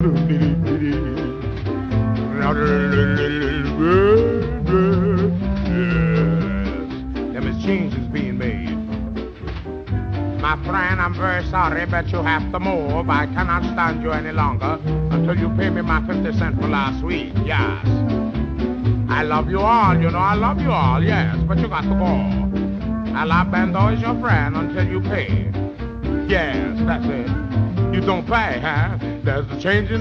Them is changes being made. My friend, I'm very sorry, but you have to move. I cannot stand you any longer until you pay me my 50 cents for last week. Yes. I love you all, you know, I love you all, yes, but you got to go. Alabando is your friend until you pay. Yes, that's it. You don't pay, huh? There's a change in